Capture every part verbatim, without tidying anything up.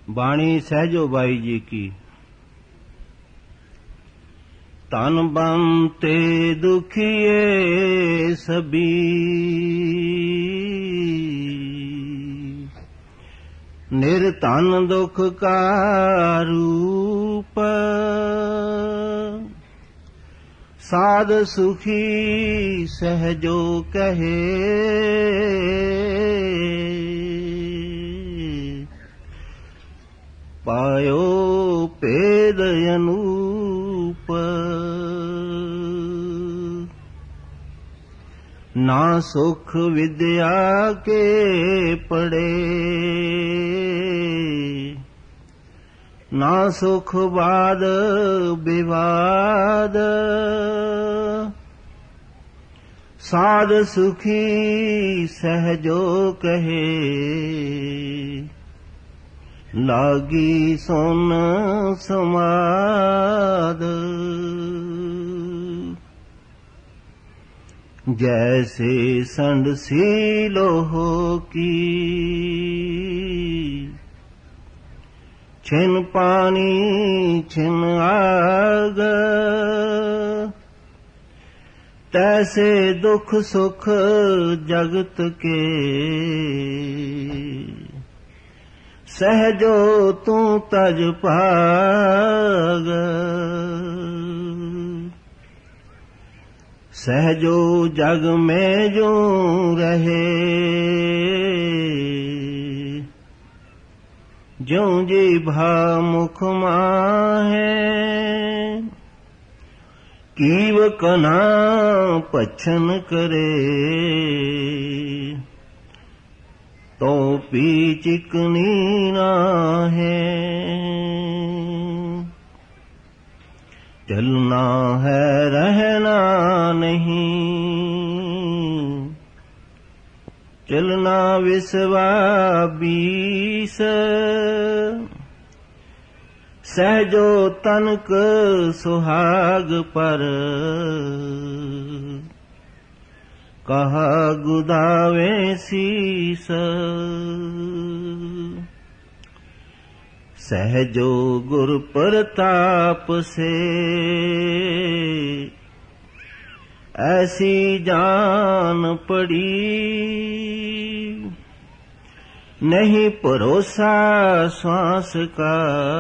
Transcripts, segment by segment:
बाणी सहजो बाई जी की। तन बनते दुखिए सभी, निर्धन दुख का रूप, साध सुखी सहजो कहे, पायो पेद अनूप। ना सुख विद्या के पड़े, ना सुख वाद विवाद, साध सुखी सहजो कहे, लागी सुन समाद। जैसे संड सी लोह की, छिन पानी छिन आग, तैसे दुख सुख जगत के, सहजो तू तज पाग। सहजो जग में जो रहे, ज्यों जिभा मुख माहे, कीव कना पच्छन करे, तो पी चिकनी नाहे। चलना है रहना नहीं, चलना विसवा बीस, सहजो तनक सुहाग पर, कहा गुदावे शीस। सहजो गुर प्रताप से, ऐसी जान पड़ी, नहीं भरोसा श्वास का,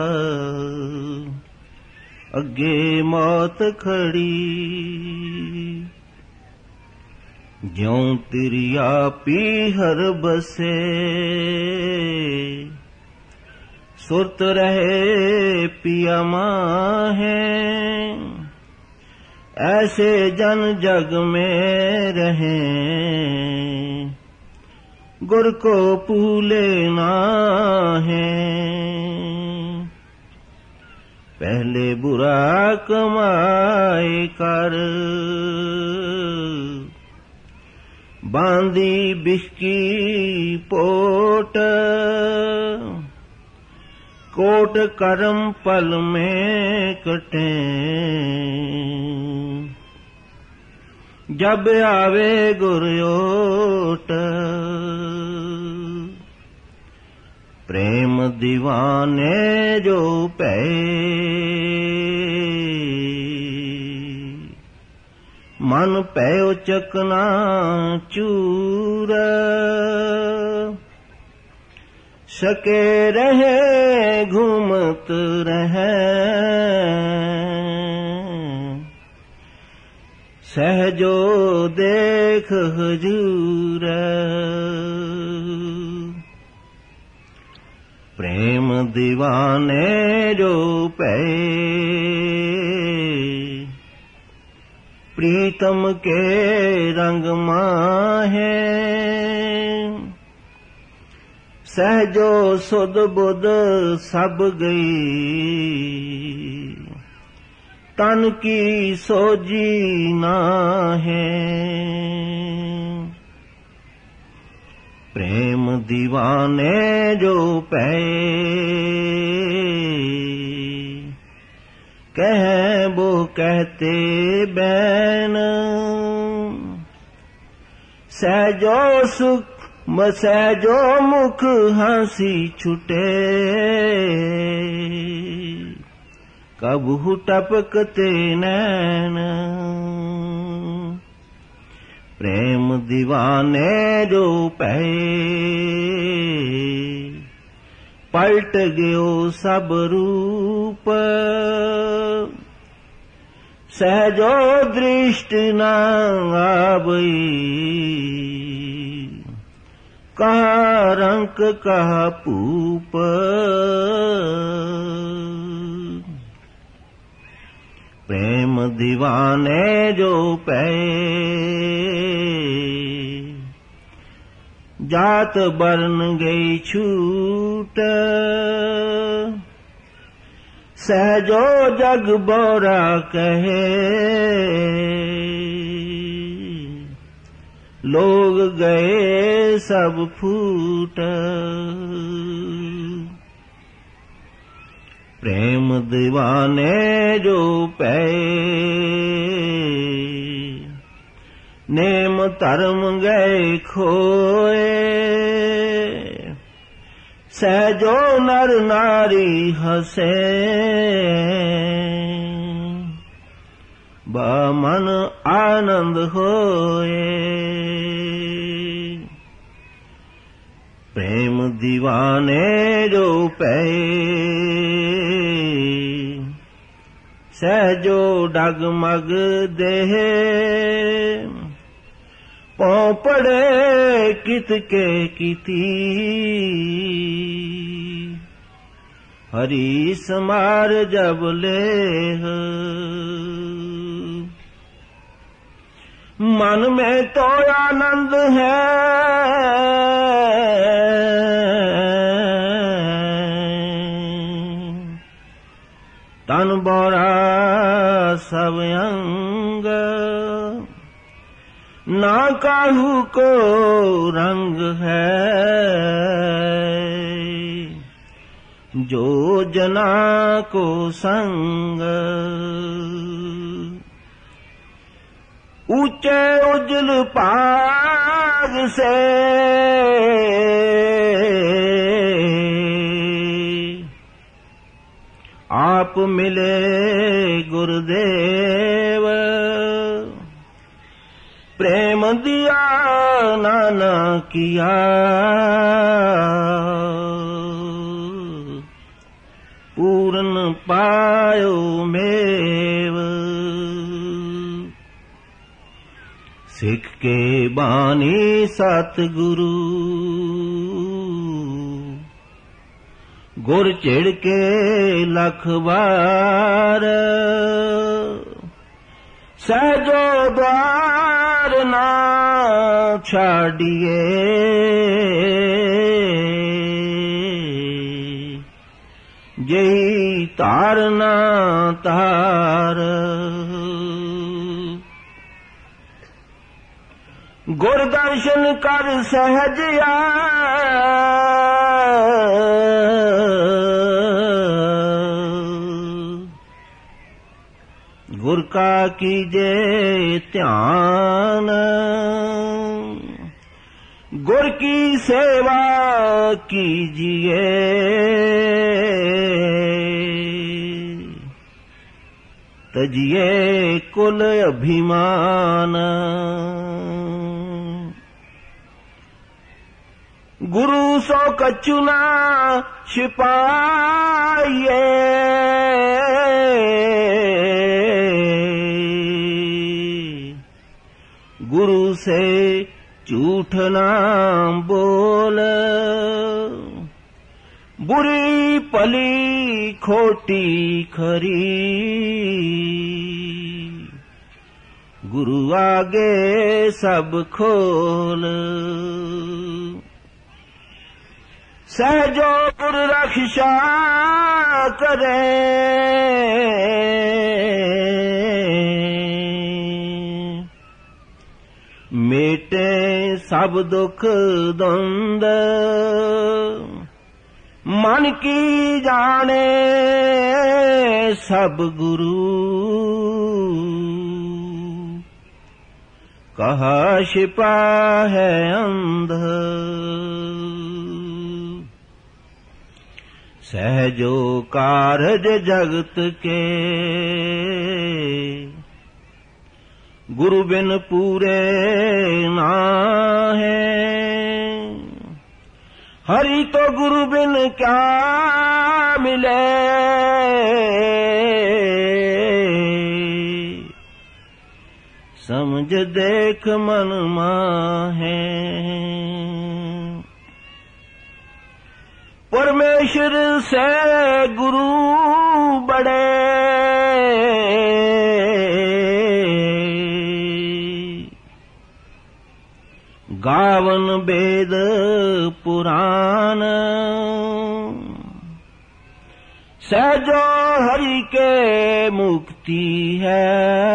अगे मौत खड़ी। ज्यों तिरिया पीहर बसे, सुरत रहे पिया माहे, ऐसे जन जग में रहें, गुर को पूले नाहे। पहले बुरा कमाए कर, बांधी बिस्की पोट, कोट कर्म पल में कटे, जब आवे गुरयोट। प्रेम दीवाने जो पै, मन पयो चकना चूर, सके रहे घूमत रहे, सहजो देख हजूर। प्रेम दीवाने जो पै, प्रीतम के रंग माहे, सहजो सुध बुध सब गई, तन की सोजी नाहे। प्रेम दीवाने जो पै, कह वो कहते बैन, सहजो सुख मसै जो मुख हंसी छुटे, कबहु टपकते नैन। प्रेम दीवाने जो पै, पलट गयो सब रूप। सहजो दृष्टि न आवई, कहा रंक कहा पूप। प्रेम दीवाने जो पै, जात बरन गई छूट। सहजो जग बोरा कहे, लोग गए सब फूट। प्रेम दीवाने जो पै, नेम धर्म गए खोए। सहजो नर नारी हसे, बमन आनंद होए। प्रेम दीवाने जो पै, सहजो डगमग देह। पौ पड़े कित के किती, हरि समार जब लेह। मन में तो आनंद है, तन बोरा सब अंग। ना काहू को रंग है, जो जना को संग। ऊंचे उजल पाग से, आप मिले गुरुदेव। प्रेम दिया नाना किया, पूर्ण पायो मेव। सिख के बानी सतगुरु, गुर चिड़ के लख बार। सहजो द्वार ना छाड़िए, जही तार ना तार। गुर दर्शन कर सहज गुर का कीजे ध्यान। गुर की सेवा कीजिए, तजिए कुल अभिमान। गुरु सो कछु ना छिपाइए, गुरु से झूठ ना बोल। बुरी पली खोटी खरी, गुरु आगे सब खोल। सहजो गुर रक्षा करे, मेटे सब दुख द्वंद। मन की जाने सब गुरु, कहा छिपा है अंध। सहजो कारज जगत के गुरु बिन पूरे ना है। हरि तो गुरु बिन क्या मिले, समझ देख मन माहे। परमेश्वर से गुरु बड़े, गावन वेद पुराण। सहजो हरि के मुक्ति है,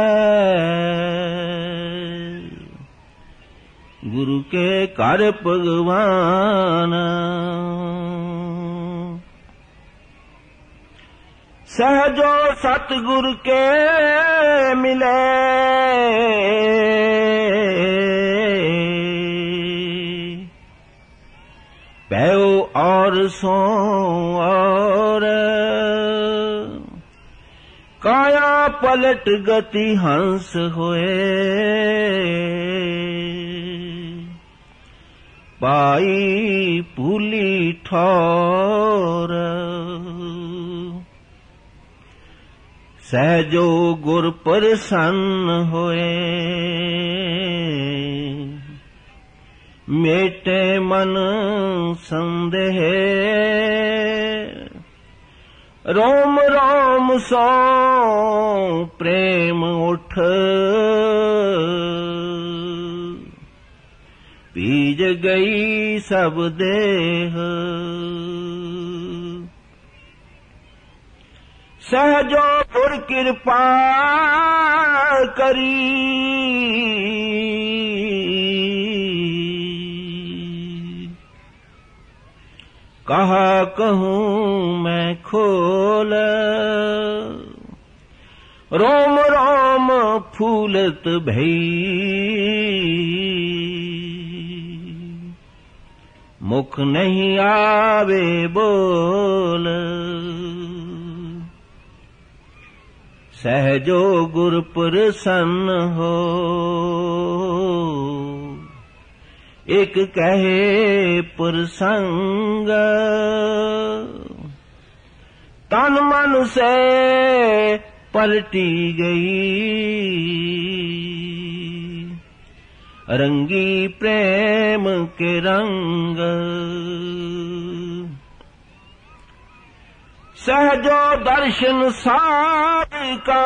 गुरु के कर भगवान। सहजो सतगुरु के मिले, पैओ और सो और काया पलट गति हंस होए। पाई पूली ठौर, सहजो गुर प्रसन्न होए। मेटे मन संदेह, रोम रोम सो प्रेम उठ। पीज गई सब देह, सहजो गुर कृपा करी। कहा कहूँ मैं खोल, रोम रोम फूलत भई। मुख नहीं आवे बोल, सहजो गुर प्रसन्न हो। एक कहे प्रसंग, तन मन से पलटी गई। रंगी प्रेम के रंग, सहजो दर्शन साधिका।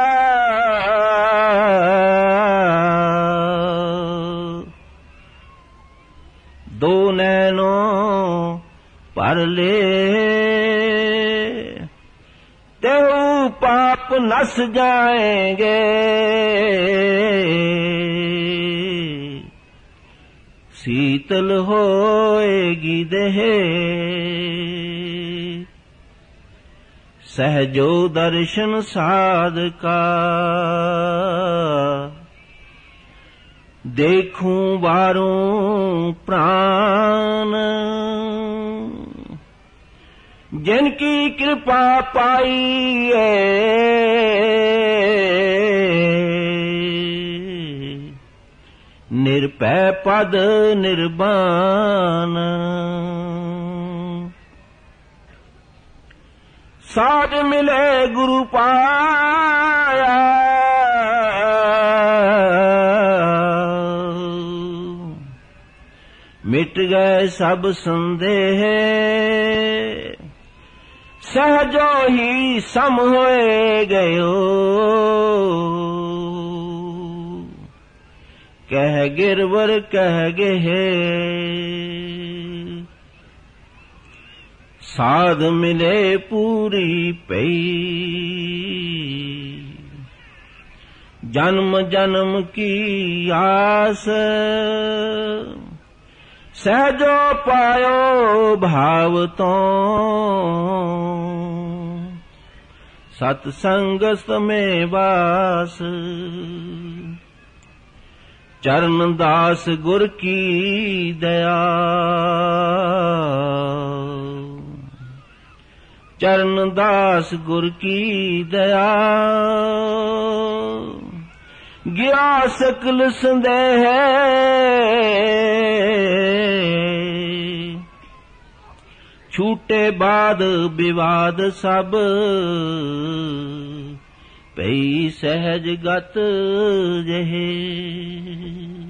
दो नैनों पर ले, तेऊ पाप नस जाएंगे। शीतल होएगी देह, सहजो दर्शन साधका। देखूं बारों प्राण, जिनकी कृपा पाई है। निर्भय पद निर्वाण, साध मिले गुरु पाया। मिट गए सब संदेह, सहजो ही सम होए गयो। कह गिरवर कह गेहे, साध मिले पूरी पई। जन्म जन्म की आस, सहजो पायो भाव तो। सत्संगस में वास, ਚਰਨ ਦਾਸ ਗੁਰ ਕੀ ਦਇਆ ਚਰਨ ਦਾਸ ਗੁਰ ਕੀ ਦਇਆ ਗਿਆ ਸਕਲ ਸੰਦੇਹ ਛੂਟੇ ਬਾਦ ਵਿਵਾਦ ਸਭ ਪਈ ਸਹਿਜ ਗਤ ਜਹੇ